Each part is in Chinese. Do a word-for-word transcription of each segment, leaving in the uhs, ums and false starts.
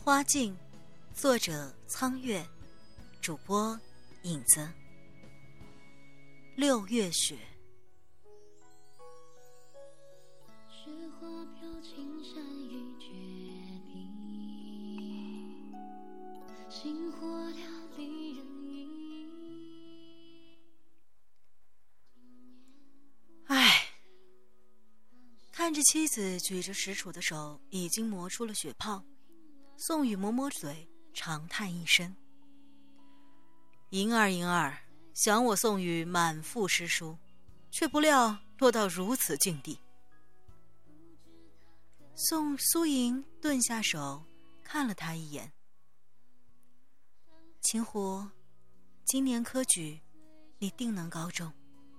花镜，作者苍月，主播影子。六月雪。 雪花飘青山与绝壁，星火燎离人影。 唉，看着妻子举着石杵的手已经磨出了血泡，宋宇摸摸嘴，长叹一声：银儿银儿，想我宋宇满腹诗书，却不料落到如此境地。宋苏莹顿下手，看了他一眼：秦湖，今年科举你定能高中。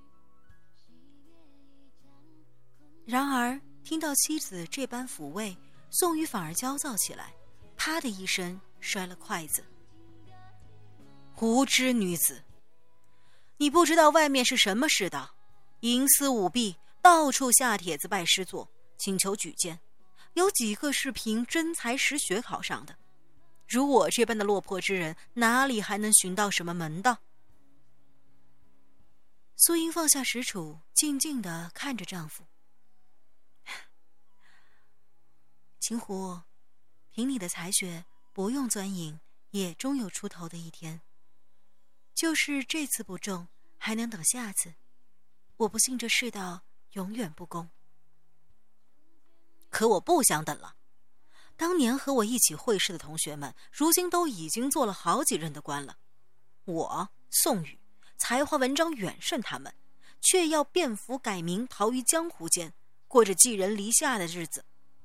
然而听到妻子这般抚慰，宋宇反而焦躁起来，啪的一声摔了筷子。无知女子，你不知道外面是什么世道，营私舞弊，到处下帖子拜师座，请求举荐，有几个是凭真才实学考上的？如我这般的落魄之人，哪里还能寻到什么门道？苏英放下石杵，静静地看着丈夫。秦湖，凭你的才学，不用钻营，也终有出头的一天。就是这次不中，还能等下次。我不信这世道永远不公。可我不想等了。当年和我一起会试的同学们，如今都已经做了好几任的官了。我宋宇才华文章远胜他们，却要变服改名，逃于江湖间，过着寄人篱下的日子。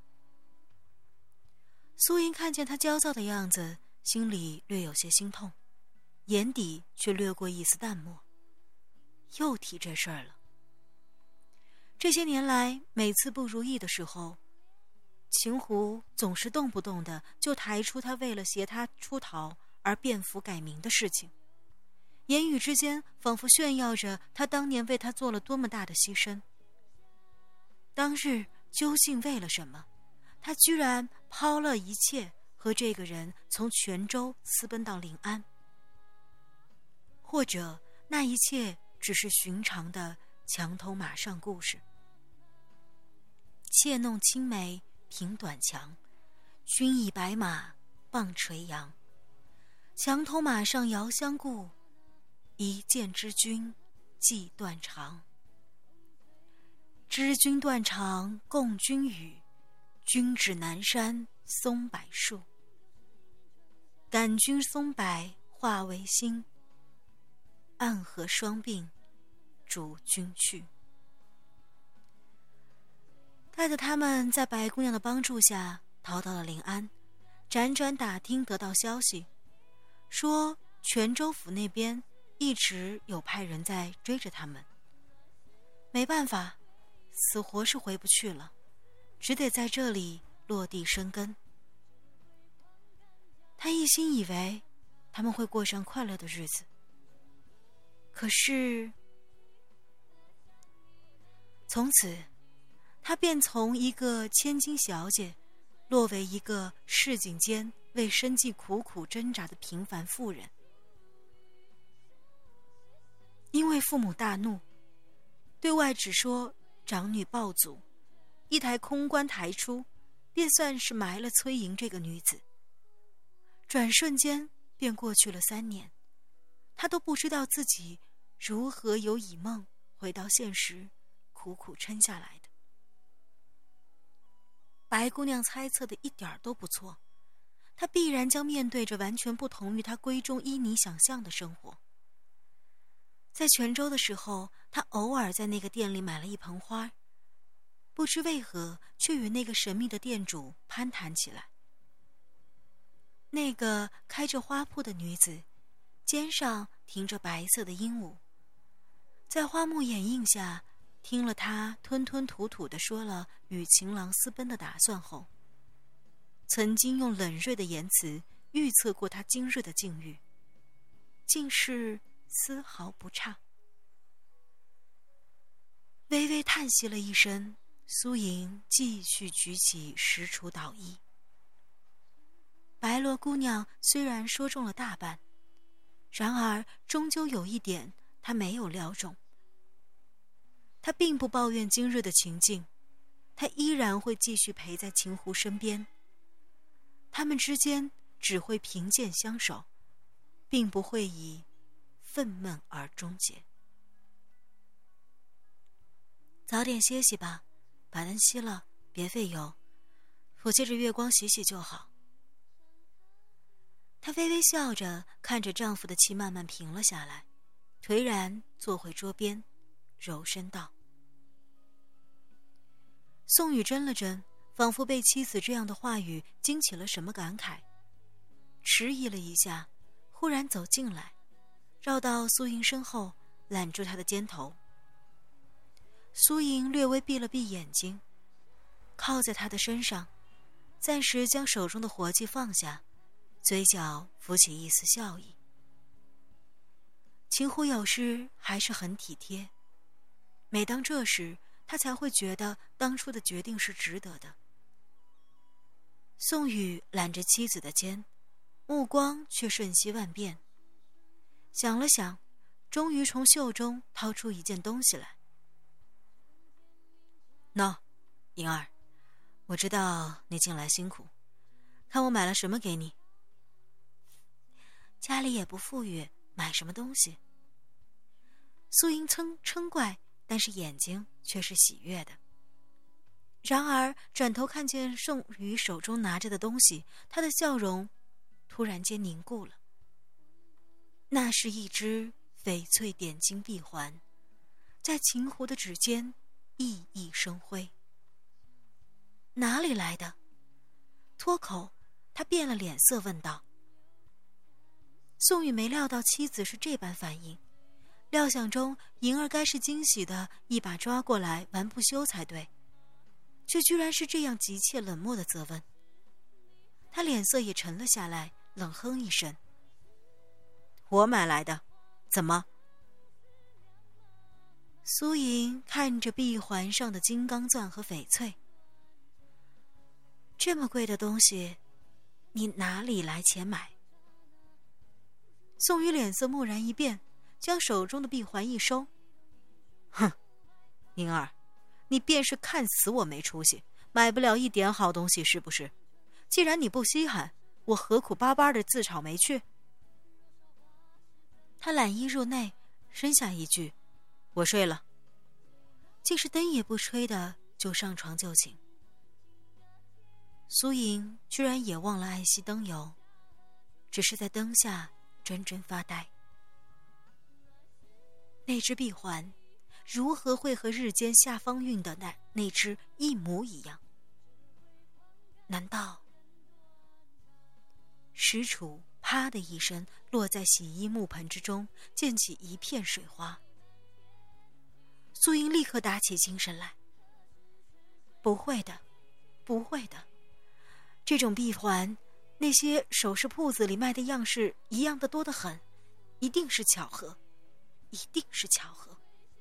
苏莹看见他焦躁的样子，心里略有些心痛，眼底却掠过一丝淡漠。又提这事儿了。这些年来，每次不如意的时候，秦湖总是动不动的就抬出他为了携他出逃而变服改名的事情，言语之间仿佛炫耀着他当年为他做了多么大的牺牲。当日究竟为了什么？他居然抛了一切，和这个人从泉州私奔到临安。或者那一切只是寻常的墙头马上故事。窃弄青梅凭短墙，君以白马傍垂杨。墙头马上遥相顾，一见知君即断肠。知君断肠共君语，君指南山松柏树。感君松柏化为心，暗合双鬓逐君去。带着他们在白姑娘的帮助下逃到了临安，辗转打听得到消息，说泉州府那边一直有派人在追着他们。没办法，死活是回不去了，只得在这里落地生根。他一心以为他们会过上快乐的日子，可是从此他便从一个千金小姐落为一个市井间为生计苦苦挣扎的平凡妇人。因为父母大怒，对外只说长女抱祖，一台空棺抬出，便算是埋了崔莹这个女子。转瞬间便过去了三年，他都不知道自己如何由以梦回到现实，苦苦撑下来的。白姑娘猜测的一点都不错，她必然将面对着完全不同于她闺中依妮想象的生活。在泉州的时候，她偶尔在那个店里买了一盆花，不知为何却与那个神秘的店主攀谈起来。那个开着花铺的女子，肩上停着白色的鹦鹉，在花木掩映下听了他吞吞吐吐地说了与情郎私奔的打算后，曾经用冷锐的言辞预测过他今日的境遇，竟是丝毫不差。微微叹息了一声，苏莹继续举起石杵捣衣。 白罗姑娘虽然说中了大半，然而终究有一点她没有料中。她并不抱怨今日的情境，她依然会继续陪在秦湖身边。他们之间只会贫贱相守，并不会以愤懑而终结。早点歇息吧，把灯熄了，别费油，我借着月光洗洗就好。她微微笑着，看着丈夫的气慢慢平了下来，颓然坐回桌边，柔声道。宋宇怔了怔，仿佛被妻子这样的话语惊起了什么感慨，迟疑了一下，忽然走进来，绕到苏莹身后，揽住她的肩头。苏莹略微闭了闭眼睛，靠在他的身上，暂时将手中的活计放下，嘴角浮起一丝笑意。秦湖有时还是很体贴，每当这时，他才会觉得当初的决定是值得的。宋宇揽着妻子的肩，目光却瞬息万变，想了想，终于从袖中掏出一件东西来。喏，莹儿，我知道你近来辛苦，看我买了什么给你。家里也不富裕，买什么东西？苏莹嗔嗔怪，但是眼睛却是喜悦的。然而转头看见宋宇手中拿着的东西，他的笑容突然间凝固了。那是一只翡翠点金臂环，在秦湖的指尖熠熠生辉。哪里来的？脱口，他变了脸色问道。宋宇没料到妻子是这般反应，料想中莹儿该是惊喜的一把抓过来玩不休才对，却居然是这样急切冷漠的责问。他脸色也沉了下来，冷哼一声：我买来的，怎么？苏莹看着臂环上的金刚钻和翡翠，这么贵的东西，你哪里来钱买？宋宇脸色蓦然一变，将手中的臂环一收。哼，莹儿，你便是看死我没出息，买不了一点好东西是不是？既然你不稀罕，我何苦巴巴的自讨没趣？他揽衣入内，扔下一句：我睡了。竟是灯也不吹的就上床就寝。苏莹居然也忘了爱惜灯油，只是在灯下怔怔发呆。那只臂环如何会和日间下方运的那那只一模一样？难道？石杵啪的一声落在洗衣木盆之中，溅起一片水花。苏莹立刻打起精神来。不会的，不会的，这种臂环，那些首饰铺子里卖的样式一样的多得很，一定是巧合，一定是巧合。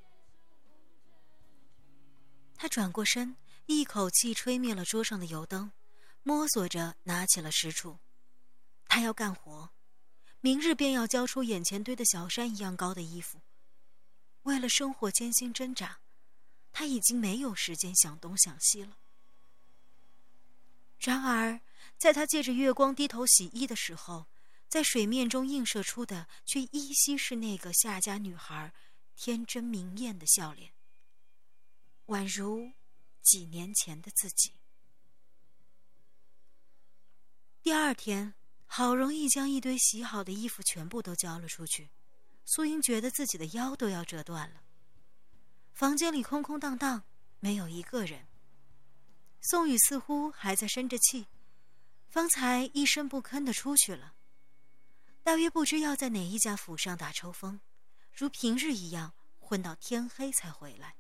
他转过身，一口气吹灭了桌上的油灯，摸索着拿起了石杵。他要干活，明日便要交出眼前堆得小山一样高的衣服。为了生活艰辛挣扎，他已经没有时间想东想西了。然而在他借着月光低头洗衣的时候，在水面中映射出的却依稀是那个夏家女孩天真明艳的笑脸，宛如几年前的自己。第二天，好容易将一堆洗好的衣服全部都交了出去，苏莹觉得自己的腰都要折断了。房间里空空荡荡，没有一个人。宋宇似乎还在生着气，方才一声不吭地出去了，大约不知要在哪一家府上打抽风，如平日一样混到天黑才回来。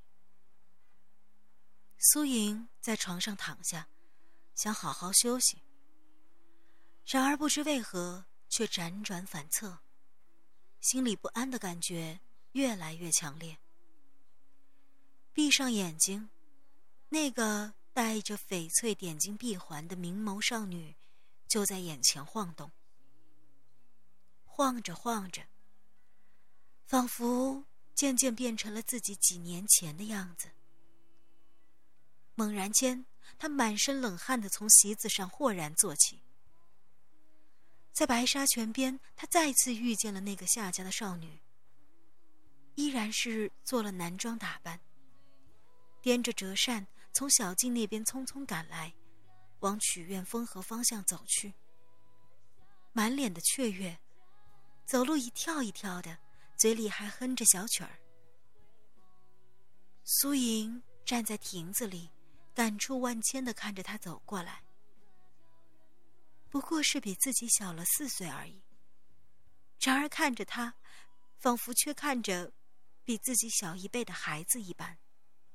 苏莹在床上躺下，想好好休息，然而不知为何却辗转反侧，心里不安的感觉越来越强烈。闭上眼睛，那个带着翡翠点金臂环的明眸少女就在眼前晃动。晃着晃着，仿佛渐渐变成了自己几年前的样子。猛然间，他满身冷汗地从席子上豁然坐起。在白沙泉边，他再次遇见了那个夏家的少女，依然是做了男装打扮，掂着折扇从小径那边匆匆赶来，往曲院风河方向走去，满脸的雀跃，走路一跳一跳的，嘴里还哼着小曲儿。苏莹站在亭子里，感触万千地看着他走过来，不过是比自己小了四岁而已，然而看着他，仿佛却看着比自己小一倍的孩子一般。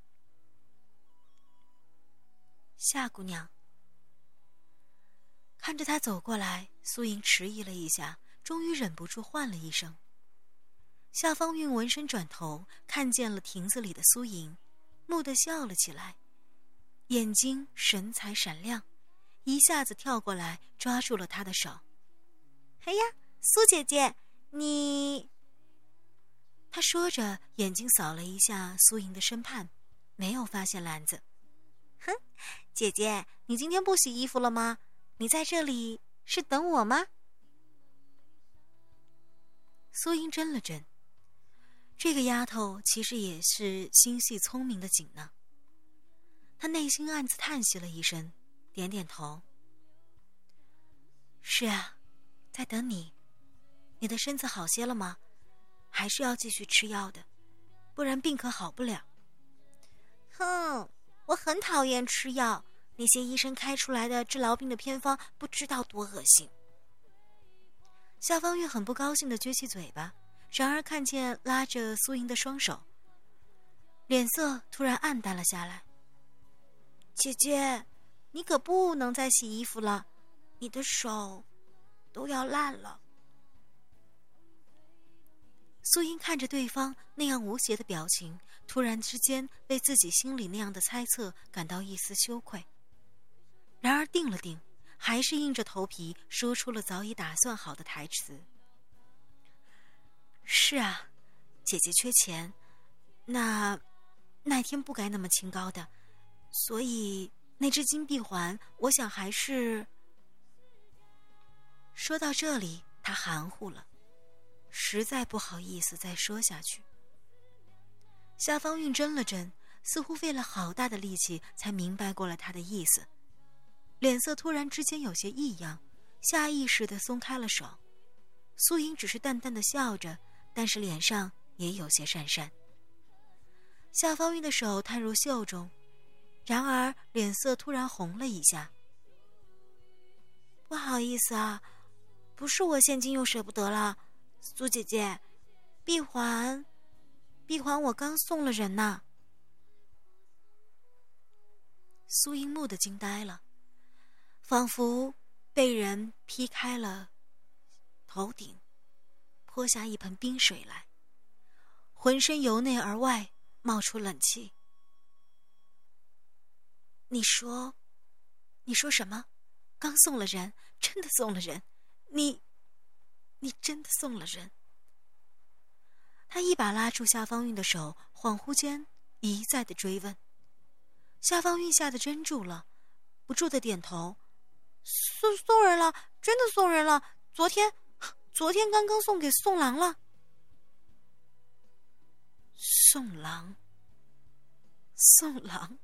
夏姑娘。看着他走过来，苏莹迟疑了一下，终于忍不住唤了一声。夏方韵闻声转头，看见了亭子里的苏莹，蓦地笑了起来，眼睛神采闪亮，一下子跳过来抓住了他的手。哎呀，苏姐姐，你……他说着，眼睛扫了一下苏莹的身畔，没有发现篮子。哼，姐姐，你今天不洗衣服了吗？你在这里是等我吗？苏莹怔了怔，这个丫头其实也是心细聪明的紧呢。她内心暗自叹息了一声，点点头。是啊，在等你。你的身子好些了吗？还是要继续吃药的，不然病可好不了。哼，我很讨厌吃药，那些医生开出来的治痨病的偏方不知道多恶心。夏方玉很不高兴地撅起嘴巴，然而看见拉着苏莹的双手，脸色突然暗淡了下来。姐姐，你可不能再洗衣服了，你的手都要烂了。苏莹看着对方那样无邪的表情，突然之间为自己心里那样的猜测感到一丝羞愧，然而定了定，还是硬着头皮说出了早已打算好的台词。是啊，姐姐缺钱，那那天不该那么清高的，所以那只金闭环我想还是……说到这里，他含糊了，实在不好意思再说下去。夏方韵怔了怔，似乎费了好大的力气才明白过了他的意思，脸色突然之间有些异样，下意识地松开了手。苏莹只是淡淡地笑着，但是脸上也有些讪讪。夏方韵的手探入袖中，然而脸色突然红了一下。不好意思啊，不是我现金又舍不得了，苏姐姐，闭环闭环我刚送了人呐。苏莹蓦地惊呆了，仿佛被人劈开了头顶，泼下一盆冰水来，浑身由内而外冒出冷气。你说你说什么？刚送了人？真的送了人？你你真的送了人？他一把拉住夏方韵的手，恍惚间一再的追问。夏方韵吓得怔住了，不住的点头。送送人了，真的送人了，昨天昨天刚刚送给宋郎了。宋郎宋郎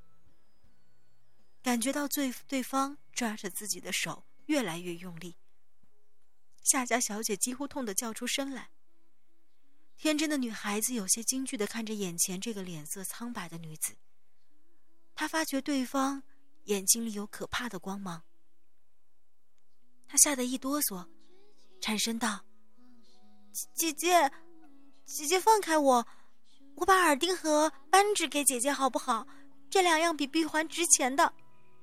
感觉到对对方抓着自己的手越来越用力，夏家小姐几乎痛得叫出声来。天真的女孩子有些惊惧地看着眼前这个脸色苍白的女子，她发觉对方眼睛里有可怕的光芒，她吓得一哆嗦，颤声道：姐姐姐姐放开我，我把耳钉和扳指给姐姐好不好？这两样比闭环值钱的。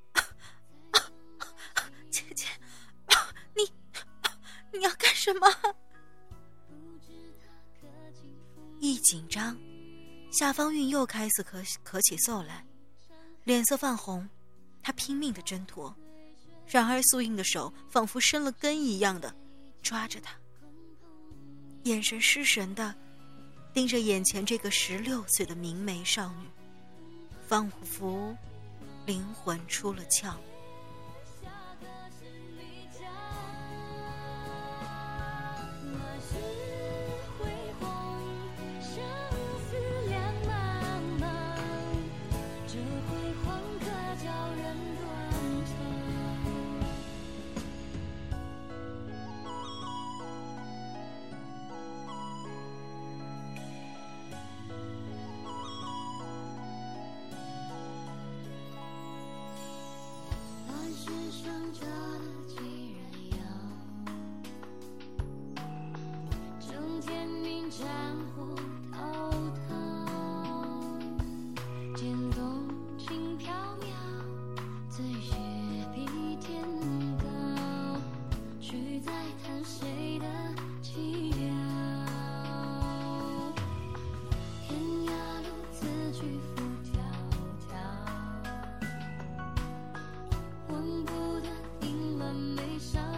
姐姐，你你要干什么？一紧张，夏方韵又开始咳咳起嗽来，脸色泛红，她拼命地挣脱， 然而素印的手仿佛生了根一样的抓着他，眼神失神的盯着眼前这个十六岁的明媚少女，仿佛灵魂出了窍。 忘不得凌乱眉梢。